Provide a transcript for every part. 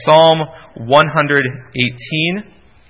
Psalm 118.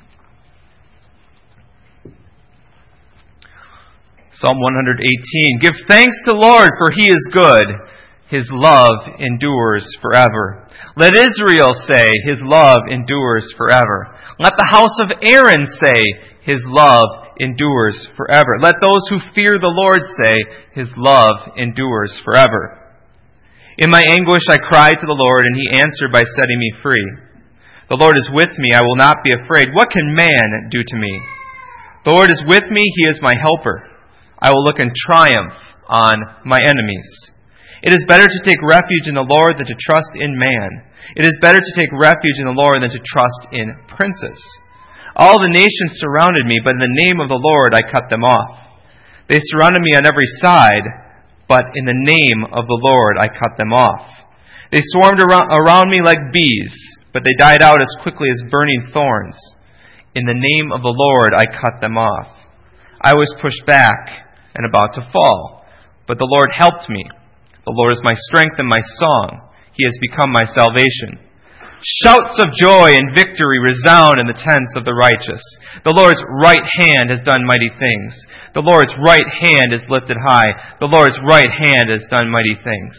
Psalm 118. Give thanks to the Lord, for He is good. His love endures forever. Let Israel say, His love endures forever. Let the house of Aaron say, His love endures forever. Let those who fear the Lord say, His love endures forever. In my anguish I cried to the Lord, and He answered by setting me free. The Lord is with me, I will not be afraid. What can man do to me? The Lord is with me, He is my helper. I will look in triumph on my enemies. It is better to take refuge in the Lord than to trust in man. It is better to take refuge in the Lord than to trust in princes. All the nations surrounded me, but in the name of the Lord I cut them off. They surrounded me on every side, but in the name of the Lord I cut them off. They swarmed around me like bees, but they died out as quickly as burning thorns. In the name of the Lord I cut them off. I was pushed back and about to fall, but the Lord helped me. The Lord is my strength and my song. He has become my salvation. Shouts of joy and victory resound in the tents of the righteous. The Lord's right hand has done mighty things. The Lord's right hand is lifted high. The Lord's right hand has done mighty things.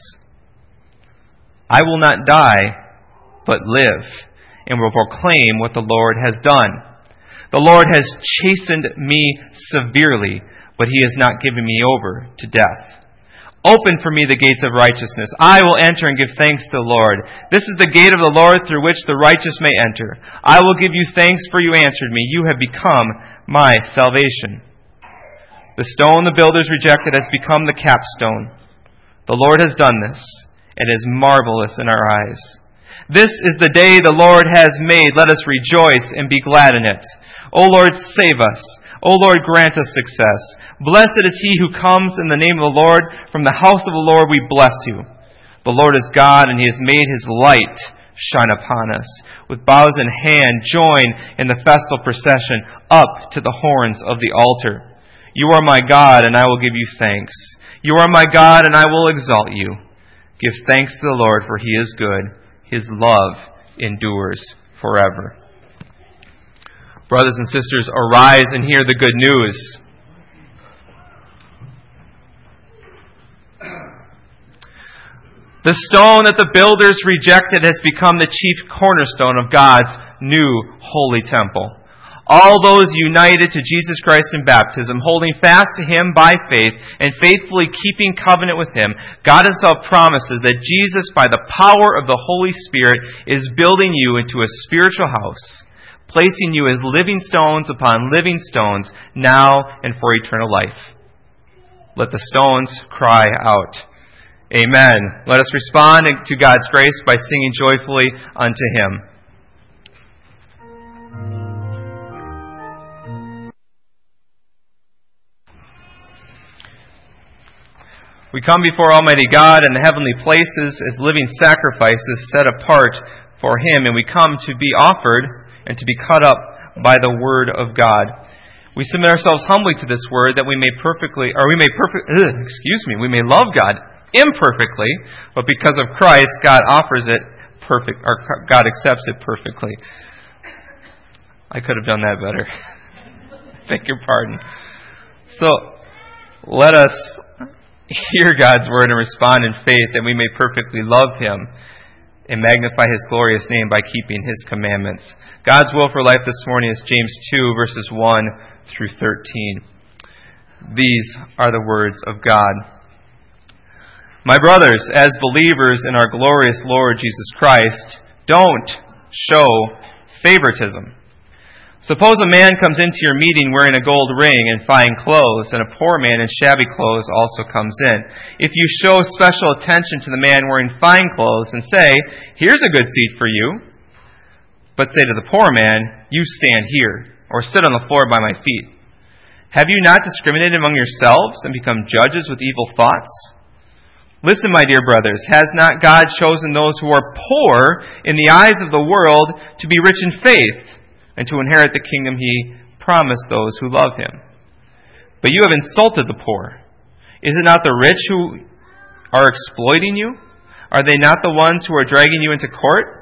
I will not die, but live, and will proclaim what the Lord has done. The Lord has chastened me severely, but He has not given me over to death. Open for me the gates of righteousness. I will enter and give thanks to the Lord. This is the gate of the Lord through which the righteous may enter. I will give you thanks, for you answered me. You have become my salvation. The stone the builders rejected has become the capstone. The Lord has done this. It is marvelous in our eyes. This is the day the Lord has made. Let us rejoice and be glad in it. O Lord, save us. O Lord, grant us success. Blessed is he who comes in the name of the Lord. From the house of the Lord we bless you. The Lord is God, and He has made His light shine upon us. With bows in hand, join in the festal procession up to the horns of the altar. You are my God, and I will give you thanks. You are my God, and I will exalt you. Give thanks to the Lord, for He is good. His love endures forever. Brothers and sisters, arise and hear the good news. The stone that the builders rejected has become the chief cornerstone of God's new holy temple. All those united to Jesus Christ in baptism, holding fast to Him by faith and faithfully keeping covenant with Him, God Himself promises that Jesus, by the power of the Holy Spirit, is building you into a spiritual house, placing you as living stones upon living stones, now and for eternal life. Let the stones cry out, Amen. Let us respond to God's grace by singing joyfully unto Him. We come before Almighty God in the heavenly places as living sacrifices set apart for Him, and we come to be offered and to be cut up by the Word of God. We submit ourselves humbly to this Word that we may love God imperfectly, but because of Christ, God offers it perfect, or God accepts it perfectly. I could have done that better. Beg your pardon. So, let us hear God's Word and respond in faith that we may perfectly love Him and magnify His glorious name by keeping His commandments. God's will for life this morning is James 2, verses 1 through 13. These are the words of God. My brothers, as believers in our glorious Lord Jesus Christ, don't show favoritism. Suppose a man comes into your meeting wearing a gold ring and fine clothes, and a poor man in shabby clothes also comes in. If you show special attention to the man wearing fine clothes and say, Here's a good seat for you, but say to the poor man, You stand here, or sit on the floor by my feet. Have you not discriminated among yourselves and become judges with evil thoughts? Listen, my dear brothers, has not God chosen those who are poor in the eyes of the world to be rich in faith and to inherit the kingdom He promised those who love Him? But you have insulted the poor. Is it not the rich who are exploiting you? Are they not the ones who are dragging you into court?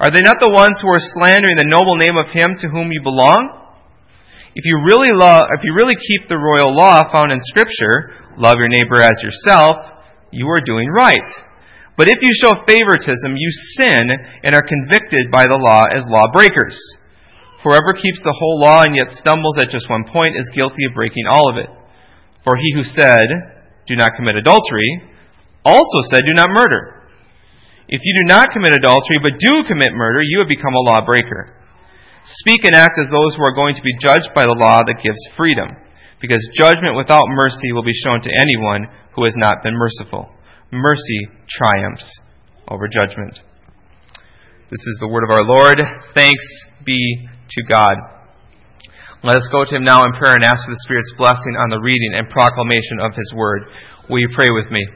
Are they not the ones who are slandering the noble name of him to whom you belong? If you really keep the royal law found in Scripture, love your neighbor as yourself, you are doing right. But if you show favoritism, you sin and are convicted by the law as lawbreakers. For whoever keeps the whole law and yet stumbles at just one point is guilty of breaking all of it. For he who said, do not commit adultery, also said, do not murder. If you do not commit adultery, but do commit murder, you have become a lawbreaker. Speak and act as those who are going to be judged by the law that gives freedom, because judgment without mercy will be shown to anyone who has not been merciful. Mercy triumphs over judgment. This is the word of our Lord. Thanks be to God. Let us go to him now in prayer and ask for the Spirit's blessing on the reading and proclamation of his word. Will you pray with me?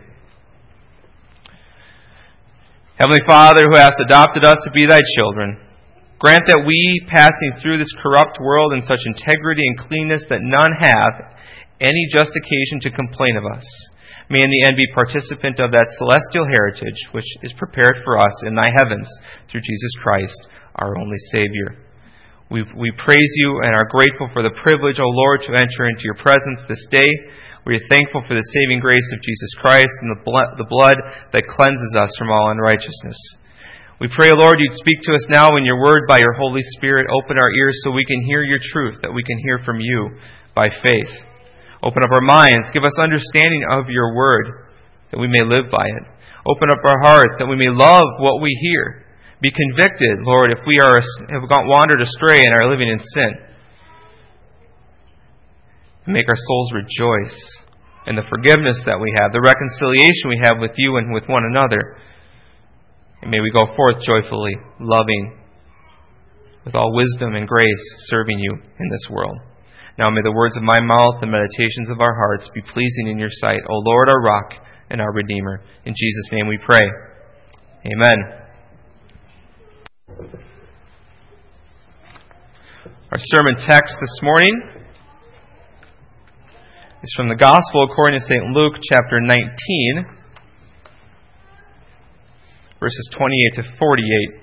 Heavenly Father, who hast adopted us to be thy children, grant that we, passing through this corrupt world in such integrity and cleanness that none have any just occasion to complain of us, may in the end be participant of that celestial heritage which is prepared for us in thy heavens through Jesus Christ, our only Savior. We praise you and are grateful for the privilege, O Lord, to enter into your presence this day. We are thankful for the saving grace of Jesus Christ and the blood that cleanses us from all unrighteousness. We pray, Lord, you'd speak to us now in your word by your Holy Spirit. Open our ears so we can hear your truth, that we can hear from you by faith. Open up our minds. Give us understanding of your word, that we may live by it. Open up our hearts, that we may love what we hear. Be convicted, Lord, if we have wandered astray and are living in sin. Make our souls rejoice in the forgiveness that we have, the reconciliation we have with you and with one another. And may we go forth joyfully, loving, with all wisdom and grace, serving you in this world. Now may the words of my mouth and meditations of our hearts be pleasing in your sight, O Lord, our rock and our Redeemer. In Jesus' name we pray. Amen. Our sermon text this morning is from the Gospel according to St. Luke, chapter 19, verses 28 to 48.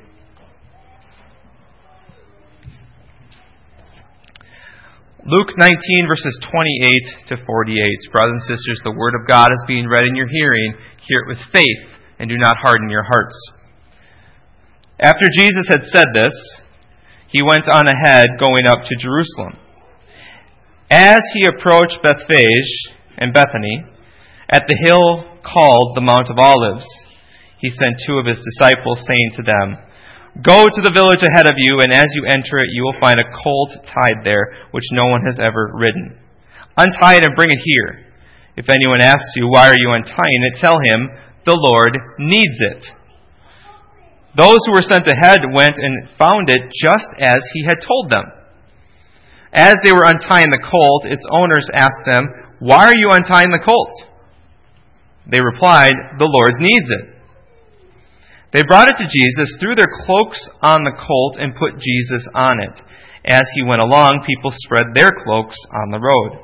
Luke 19, verses 28 to 48. Brothers and sisters, the Word of God is being read in your hearing. Hear it with faith, and do not harden your hearts. After Jesus had said this, he went on ahead, going up to Jerusalem. As he approached Bethphage and Bethany, at the hill called the Mount of Olives, he sent two of his disciples, saying to them, Go to the village ahead of you, and as you enter it, you will find a colt tied there, which no one has ever ridden. Untie it and bring it here. If anyone asks you, Why are you untying it? Tell him, The Lord needs it. Those who were sent ahead went and found it just as he had told them. As they were untying the colt, its owners asked them, Why are you untying the colt? They replied, The Lord needs it. They brought it to Jesus, threw their cloaks on the colt, and put Jesus on it. As he went along, people spread their cloaks on the road.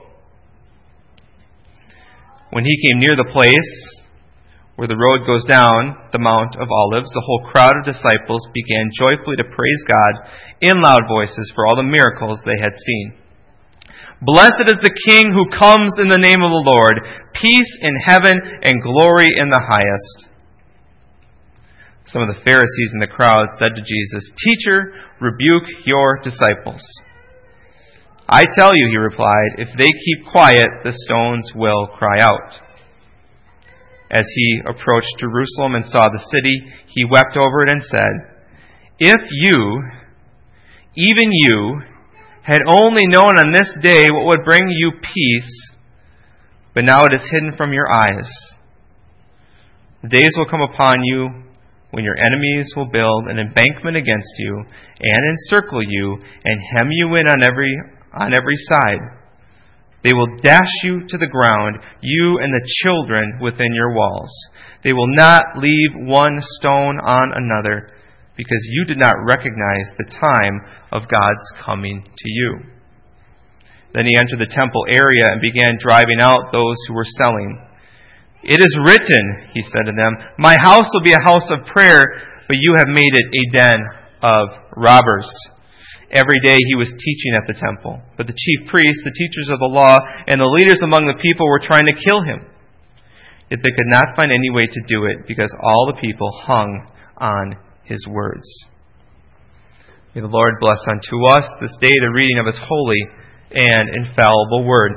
When he came near the place where the road goes down the Mount of Olives, the whole crowd of disciples began joyfully to praise God in loud voices for all the miracles they had seen. Blessed is the King who comes in the name of the Lord, peace in heaven and glory in the highest. Some of the Pharisees in the crowd said to Jesus, Teacher, rebuke your disciples. I tell you, he replied, if they keep quiet, the stones will cry out. As he approached Jerusalem and saw the city, he wept over it and said, If you, even you, had only known on this day what would bring you peace, but now it is hidden from your eyes. The days will come upon you when your enemies will build an embankment against you and encircle you and hem you in on every side. They will dash you to the ground, you and the children within your walls. They will not leave one stone on another, because you did not recognize the time of God's coming to you. Then he entered the temple area and began driving out those who were selling. It is written, he said to them, My house will be a house of prayer, but you have made it a den of robbers. Every day he was teaching at the temple. But the chief priests, the teachers of the law, and the leaders among the people were trying to kill him. Yet they could not find any way to do it because all the people hung on his words. May the Lord bless unto us this day the reading of his holy and infallible word.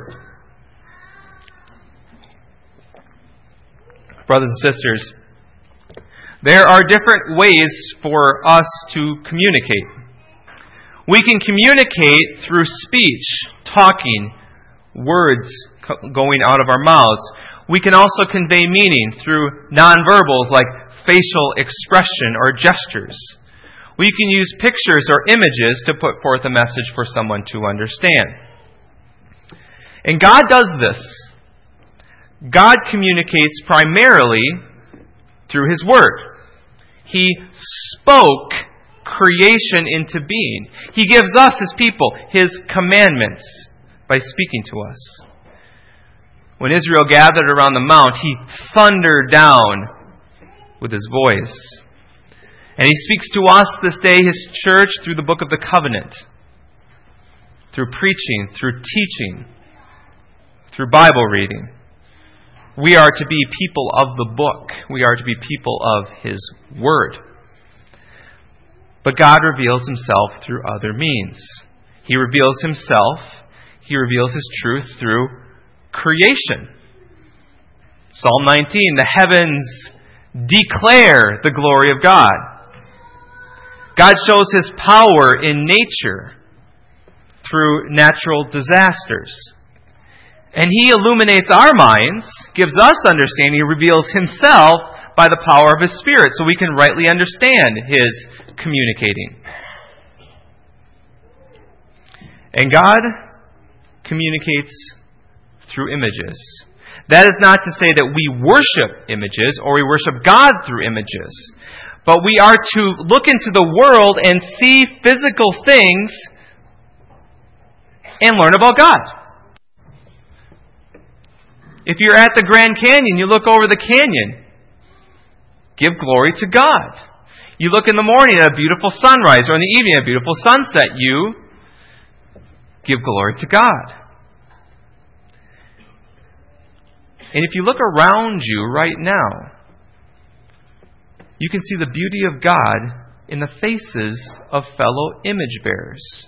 Brothers and sisters, there are different ways for us to communicate. We can communicate through speech, talking, words going out of our mouths. We can also convey meaning through nonverbals like facial expression or gestures. We can use pictures or images to put forth a message for someone to understand. And God does this. God communicates primarily through His Word. He spoke creation into being. He gives us, His people, His commandments by speaking to us. When Israel gathered around the mount, He thundered down with His voice. And He speaks to us this day, His church, through the book of the covenant, through preaching, through teaching, through Bible reading. We are to be people of the book. We are to be people of His Word. But God reveals Himself through other means. He reveals Himself, He reveals His truth through creation. Psalm 19, the heavens declare the glory of God. God shows His power in nature through natural disasters. And He illuminates our minds, gives us understanding. He reveals Himself by the power of His Spirit so we can rightly understand His communicating. And God communicates through images. That is not to say that we worship images or we worship God through images. But we are to look into the world and see physical things and learn about God. If you're at the Grand Canyon, you look over the canyon. Give glory to God. You look in the morning at a beautiful sunrise or in the evening at a beautiful sunset. You give glory to God. And if you look around you right now, you can see the beauty of God in the faces of fellow image bearers.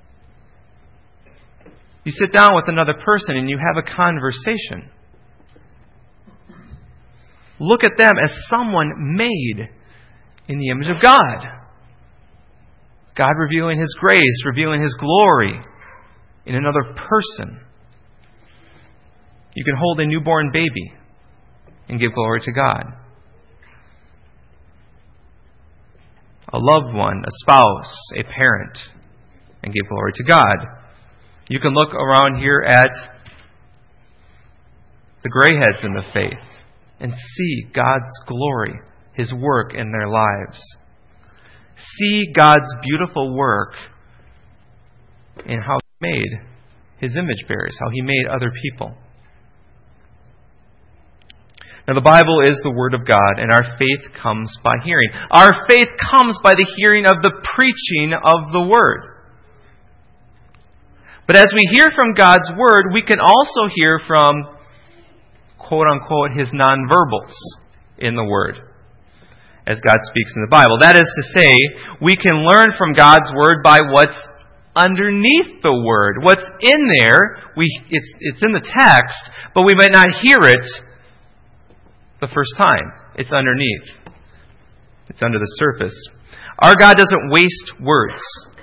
You sit down with another person and you have a conversation. Look at them as someone made in the image of God. God revealing His grace, revealing His glory in another person. You can hold a newborn baby and give glory to God. A loved one, a spouse, a parent, and give glory to God. You can look around here at the grayheads in the faith and see God's glory, His work in their lives. See God's beautiful work in how He made His image bearers, how He made other people. Now, the Bible is the Word of God, and our faith comes by hearing. Our faith comes by the hearing of the preaching of the Word. But as we hear from God's Word, we can also hear from, quote-unquote, His nonverbals in the Word, as God speaks in the Bible. That is to say, we can learn from God's Word by what's underneath the Word. What's in there, it's in the text, but we might not hear it the first time. It's underneath. It's under the surface. Our God doesn't waste words.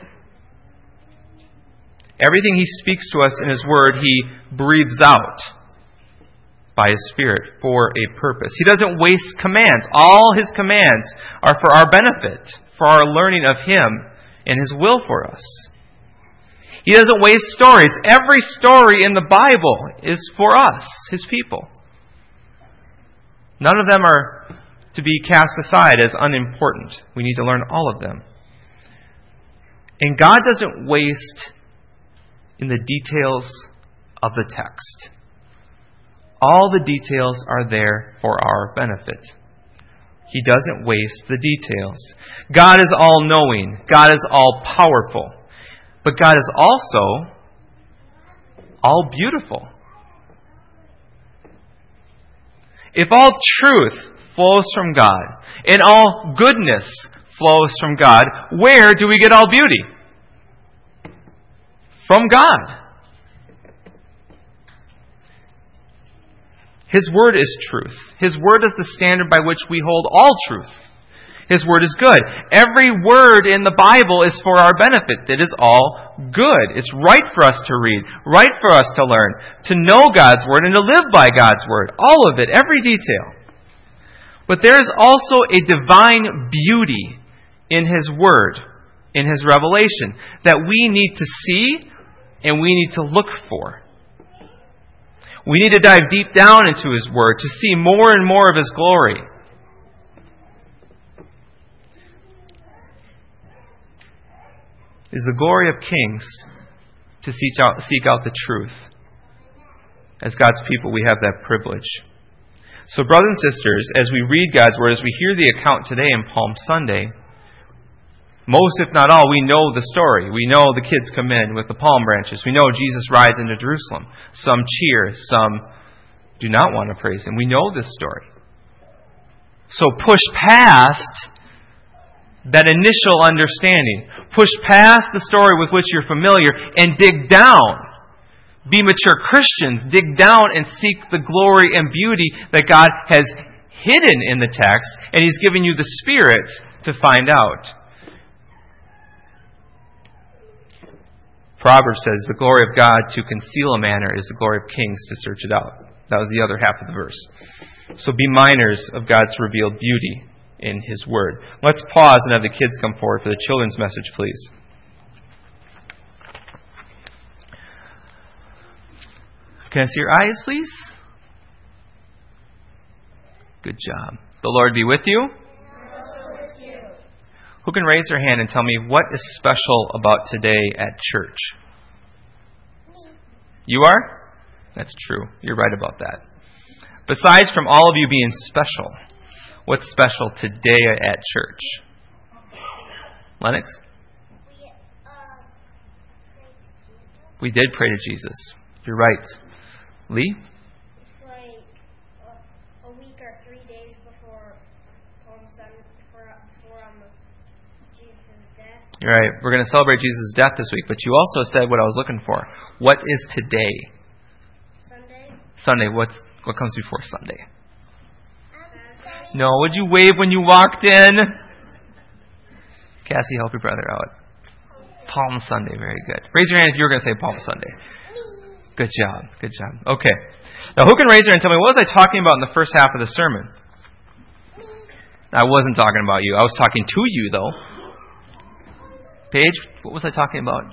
Everything He speaks to us in His Word, He breathes out by His Spirit for a purpose. He doesn't waste commands. All His commands are for our benefit, for our learning of Him and His will for us. He doesn't waste stories. Every story in the Bible is for us, His people. None of them are to be cast aside as unimportant. We need to learn all of them. And God doesn't waste in the details of the text. All the details are there for our benefit. He doesn't waste the details. God is all-knowing. God is all-powerful. But God is also all-beautiful. If all truth flows from God and all goodness flows from God, where do we get all beauty? From God. His Word is truth. His Word is the standard by which we hold all truth. His Word is good. Every word in the Bible is for our benefit. It is all good. It's right for us to read, right for us to learn, to know God's Word and to live by God's Word. All of it, every detail. But there is also a divine beauty in His Word, in His revelation, that we need to see and we need to look for. We need to dive deep down into His Word to see more and more of His glory. It is the glory of kings to seek out the truth. As God's people, we have that privilege. So, brothers and sisters, as we read God's Word, as we hear the account today in Palm Sunday, most, if not all, we know the story. We know the kids come in with the palm branches. We know Jesus rides into Jerusalem. Some cheer, some do not want to praise Him. We know this story. So push past that initial understanding. Push past the story with which you're familiar and dig down. Be mature Christians. Dig down and seek the glory and beauty that God has hidden in the text, and He's given you the Spirit to find out. Proverbs says, the glory of God to conceal a matter is the glory of kings to search it out. That was the other half of the verse. So be miners of God's revealed beauty in His Word. Let's pause and have the kids come forward for the children's message, please. Can I see your eyes, please? Good job. The Lord be with you. Who can raise their hand and tell me what is special about today at church? You are? That's true. You're right about that. Besides from all of you being special, what's special today at church? Lennox? We did pray to Jesus. You're right. Lee? It's like a week or 3 days before Palm Sunday, before Jesus' death. You're right. We're going to celebrate Jesus' death this week, but you also said what I was looking for. What is today? Sunday. Sunday. What comes before Sunday? No, would you wave when you walked in? Cassie, help your brother out. Palm Sunday. Very good. Raise your hand if you were going to say Palm Sunday. Good job. Good job. Okay. Now, who can raise their hand and tell me, what was I talking about in the first half of the sermon? I wasn't talking about you. I was talking to you, though. Paige, what was I talking about?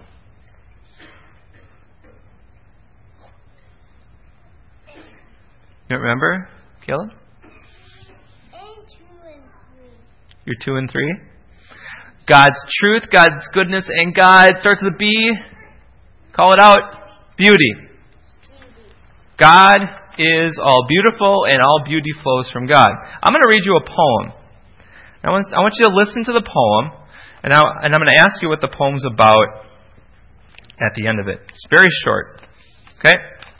You don't remember, Caleb? And 2 and 3. You're 2 and 3? God's truth, God's goodness, and God starts with a B. Call it out. Beauty. God is all beautiful, and all beauty flows from God. I'm going to read you a poem. I want you to listen to the poem, and I'm going to ask you what the poem's about at the end of it. It's very short. Okay?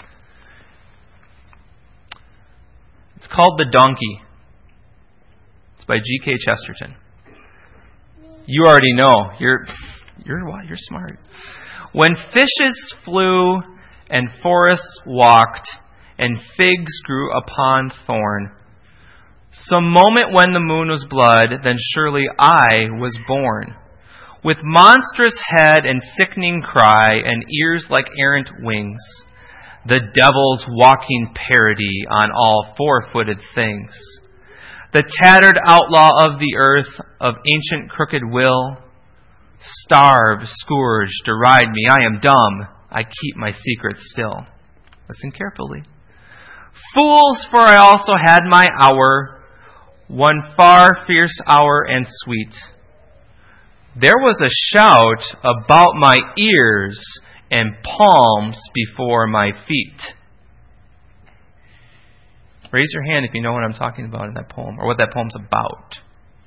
It's called The Donkey. It's by G.K. Chesterton. You already know. You're smart. When fishes flew and forests walked and figs grew upon thorn, some moment when the moon was blood, then surely I was born. With monstrous head and sickening cry and ears like errant wings, the devil's walking parody on all four-footed things. The tattered outlaw of the earth, of ancient crooked will, starve, scourge, deride me. I am dumb. I keep my secret still. Listen carefully. Fools, for I also had my hour, one far fierce hour and sweet. There was a shout about my ears and palms before my feet. Raise your hand if you know what I'm talking about in that poem, or what that poem's about.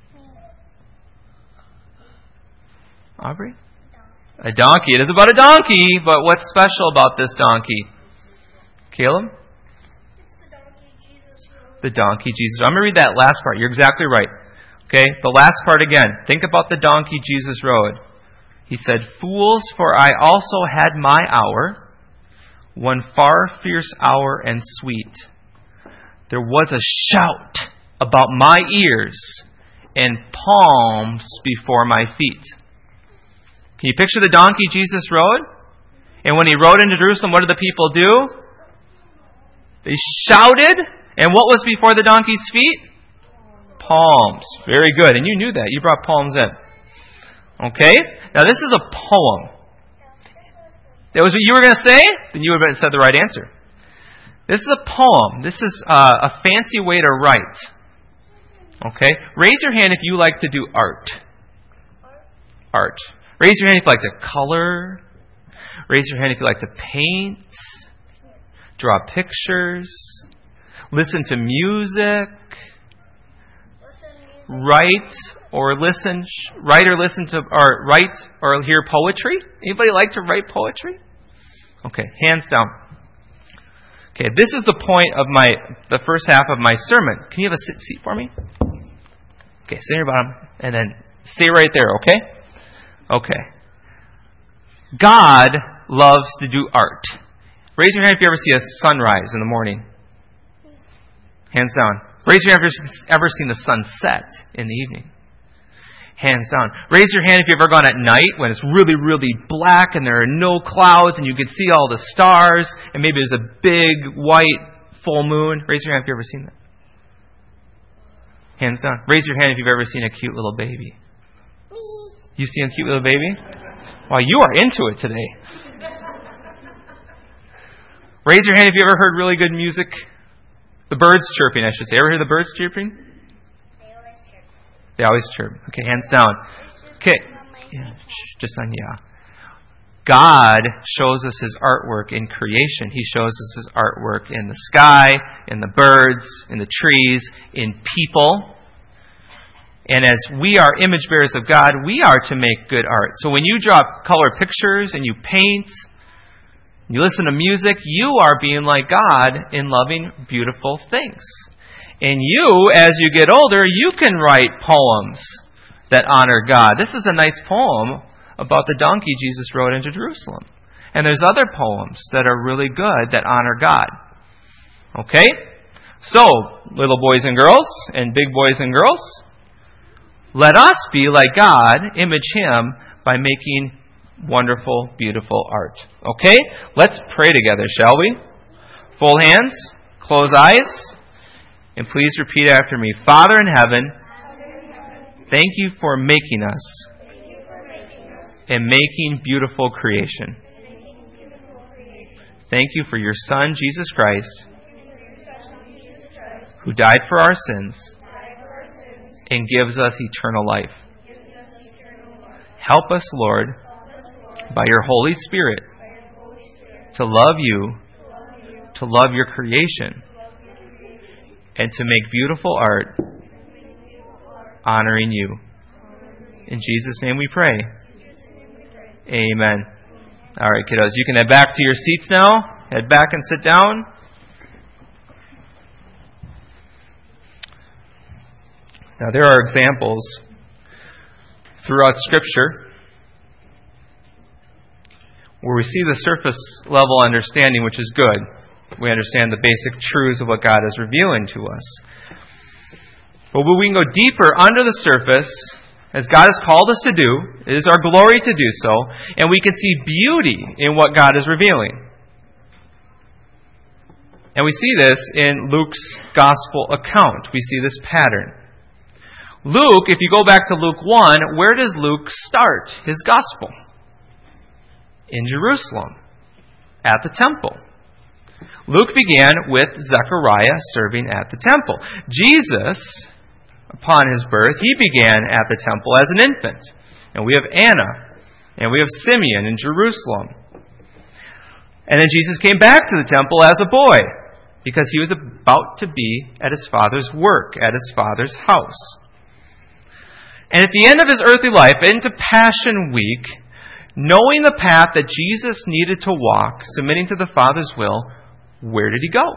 Aubrey? A donkey. It is about a donkey, but what's special about this donkey? Caleb? It's the donkey Jesus rode. The donkey Jesus. I'm going to read that last part. You're exactly right. Okay, the last part again. Think about the donkey Jesus rode. He said, "Fools, for I also had my hour, one far fierce hour and sweet. There was a shout about my ears and palms before my feet." Can you picture the donkey Jesus rode? And when he rode into Jerusalem, what did the people do? They shouted. And what was before the donkey's feet? Palms. Very good. And you knew that. You brought palms in. Okay? Now this is a poem. That was what you were going to say? Then you would have said the right answer. This is a poem. This is a fancy way to write. Okay? Raise your hand if you like to do art. Art. Raise your hand if you like to color. Raise your hand if you like to paint. Draw pictures. Listen to music. Write or listen to or hear poetry. Anybody like to write poetry? Okay, hands down. Okay, this is the point of the first half of my sermon. Can you have a seat for me? Okay, sit in your bottom and then stay right there, okay? Okay. God loves to do art. Raise your hand if you ever see a sunrise in the morning. Hands down. Raise your hand if you've ever seen the sun set in the evening. Hands down. Raise your hand if you've ever gone at night when it's really, really black and there are no clouds and you can see all the stars and maybe there's a big white full moon. Raise your hand if you've ever seen that. Hands down. Raise your hand if you've ever seen a cute little baby. You seen a cute little baby? Wow, you are into it today. Raise your hand if you ever heard really good music. The birds chirping, I should say. Ever hear the birds chirping? They always chirp. They always chirp. Okay, hands down. Okay. Yeah, just on, yeah. God shows us His artwork in creation. He shows us His artwork in the sky, in the birds, in the trees, in people. And as we are image bearers of God, we are to make good art. So when you draw color pictures and you paint, you listen to music, you are being like God in loving beautiful things. And you, as you get older, you can write poems that honor God. This is a nice poem about the donkey Jesus rode into Jerusalem. And there's other poems that are really good that honor God. Okay? So, little boys and girls, and big boys and girls, let us be like God, image Him by making wonderful, beautiful art. Okay? Let's pray together, shall we? Full hands, close eyes, and please repeat after me. Father in heaven, thank you for making us and making beautiful creation. Thank you for your Son, Jesus Christ, who died for our sins and gives us eternal life. Help us, Lord, by your Holy Spirit, to love you, to love your creation, and to make beautiful art honoring you. In Jesus' name we pray. Amen. All right, kiddos, you can head back to your seats now. Head back and sit down. Now, there are examples throughout Scripture where we see the surface level understanding, which is good. We understand the basic truths of what God is revealing to us. But when we can go deeper under the surface, as God has called us to do, it is our glory to do so, and we can see beauty in what God is revealing. And we see this in Luke's gospel account. We see this pattern. Luke, if you go back to Luke 1, where does Luke start his gospel? In Jerusalem, at the temple. Luke began with Zechariah serving at the temple. Jesus, upon his birth, he began at the temple as an infant. And we have Anna, and we have Simeon in Jerusalem. And then Jesus came back to the temple as a boy. because he was about to be at his Father's work, at his Father's house. And at the end of his earthly life, into Passion Week, knowing the path that Jesus needed to walk, submitting to the Father's will, where did he go?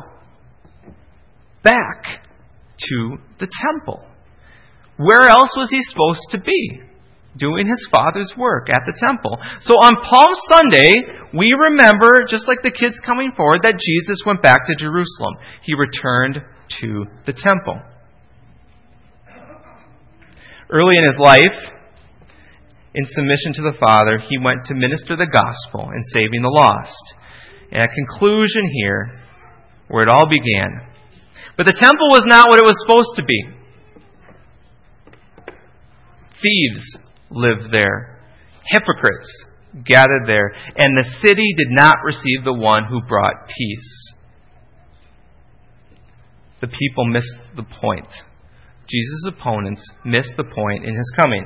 Back to the temple. Where else was he supposed to be? Doing his Father's work at the temple. So on Palm Sunday, we remember, just like the kids coming forward, that Jesus went back to Jerusalem. He returned to the temple. Early in his life, in submission to the Father, he went to minister the gospel and saving the lost. And a conclusion here, where it all began. But the temple was not what it was supposed to be. Thieves lived there. Hypocrites gathered there. And the city did not receive the one who brought peace. The people missed the point. Jesus' opponents missed the point in his coming.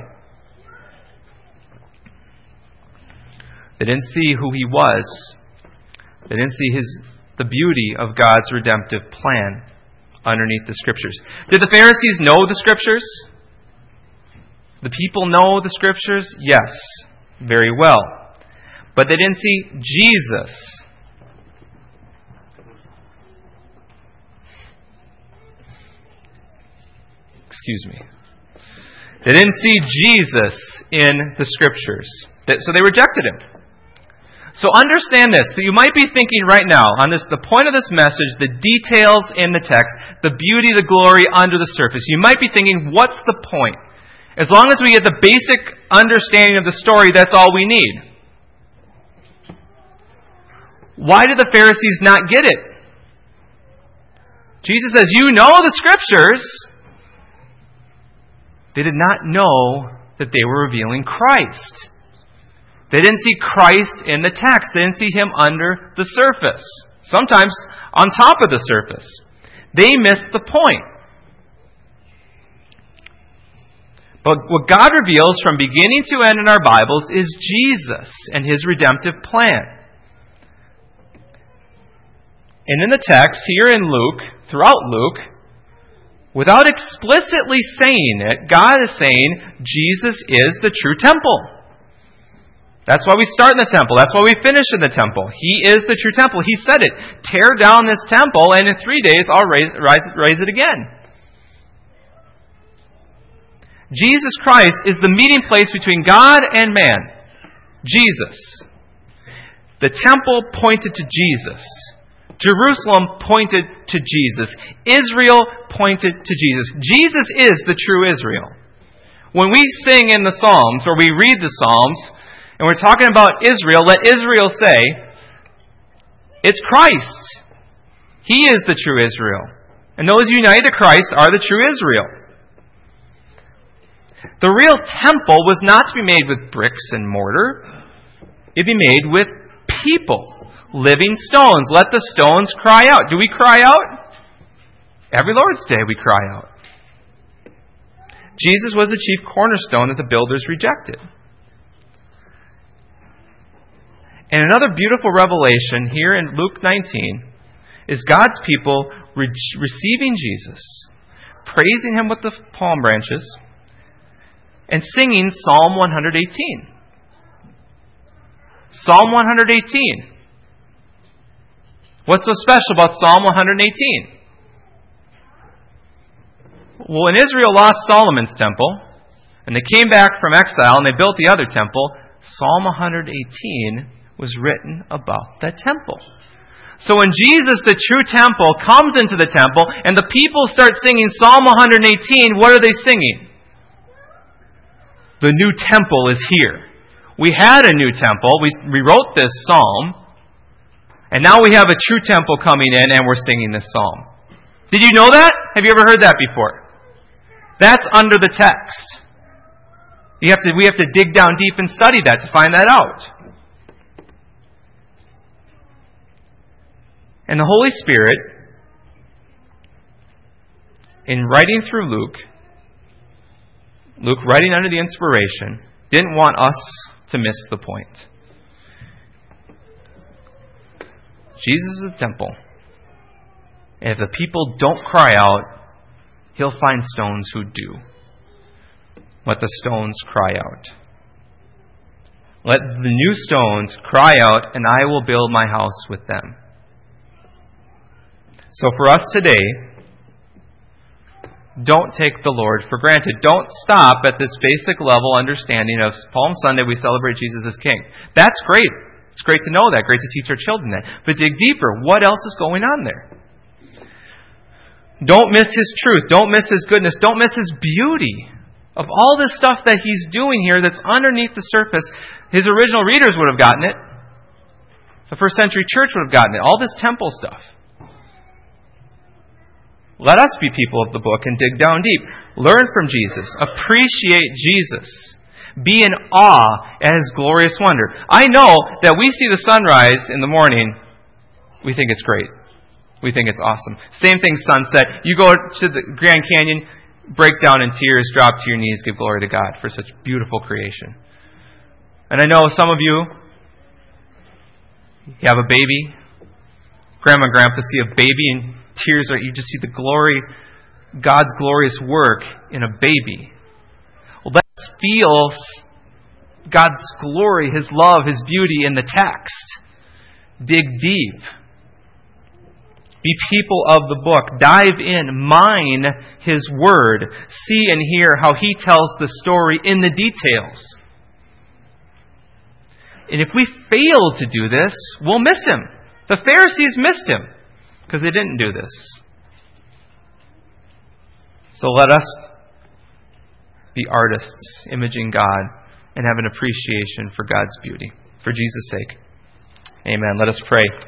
They didn't see who he was. They didn't see the beauty of God's redemptive plan underneath the Scriptures. Did the Pharisees know the Scriptures? The people know the Scriptures? Yes, very well. But they didn't see Jesus. Excuse me. They didn't see Jesus in the Scriptures. So they rejected him. So understand this, that you might be thinking right now on this, the point of this message, the details in the text, the beauty, the glory under the surface. You might be thinking, what's the point? As long as we get the basic understanding of the story, that's all we need. Why did the Pharisees not get it? Jesus says, you know the Scriptures. They did not know that they were revealing Christ. They didn't see Christ in the text. They didn't see him under the surface. Sometimes on top of the surface. They missed the point. But what God reveals from beginning to end in our Bibles is Jesus and his redemptive plan. And in the text, here in Luke, throughout Luke, without explicitly saying it, God is saying Jesus is the true temple. That's why we start in the temple. That's why we finish in the temple. He is the true temple. He said it. Tear down this temple, and in 3 days I'll raise it again. Jesus Christ is the meeting place between God and man. Jesus. The temple pointed to Jesus. Jerusalem pointed to Jesus. Israel pointed to Jesus. Jesus is the true Israel. When we sing in the Psalms, or we read the Psalms, and we're talking about Israel, let Israel say, it's Christ. He is the true Israel. And those united to Christ are the true Israel. The real temple was not to be made with bricks and mortar. It'd be made with people, living stones. Let the stones cry out. Do we cry out? Every Lord's Day we cry out. Jesus was the chief cornerstone that the builders rejected. And another beautiful revelation here in Luke 19 is God's people receiving Jesus, praising him with the palm branches, and singing Psalm 118. Psalm 118. What's so special about Psalm 118? Well, when Israel lost Solomon's temple, and they came back from exile and they built the other temple, Psalm 118 was written about that temple. So when Jesus, the true temple, comes into the temple and the people start singing Psalm 118, what are they singing? The new temple is here. We had a new temple. We wrote this psalm. And now we have a true temple coming in and we're singing this psalm. Did you know that? Have you ever heard that before? That's under the text. We have to dig down deep and study that to find that out. And the Holy Spirit, in writing through Luke writing under the inspiration, didn't want us to miss the point. Jesus is the temple. And if the people don't cry out, He'll find stones who do. Let the stones cry out. Let the new stones cry out, and I will build my house with them. So for us today, don't take the Lord for granted. Don't stop at this basic level understanding of Palm Sunday, we celebrate Jesus as King. That's great. It's great to know that. Great to teach our children that. But dig deeper. What else is going on there? Don't miss His truth. Don't miss His goodness. Don't miss His beauty. Of all this stuff that He's doing here that's underneath the surface, His original readers would have gotten it. The first century church would have gotten it. All this temple stuff. Let us be people of the book and dig down deep. Learn from Jesus. Appreciate Jesus. Be in awe at His glorious wonder. I know that we see the sunrise in the morning. We think it's great. We think it's awesome. Same thing, sunset. You go to the Grand Canyon, break down in tears, drop to your knees, give glory to God for such beautiful creation. And I know some of you have a baby. Grandma and Grandpa see a baby and tears, you just see the glory, God's glorious work in a baby. Well, let's feel God's glory, His love, His beauty in the text. Dig deep. Be people of the book. Dive in. Mine His Word. See and hear how He tells the story in the details. And if we fail to do this, we'll miss Him. The Pharisees missed Him because they didn't do this. So let us be artists, imaging God, and have an appreciation for God's beauty. For Jesus' sake. Amen. Let us pray.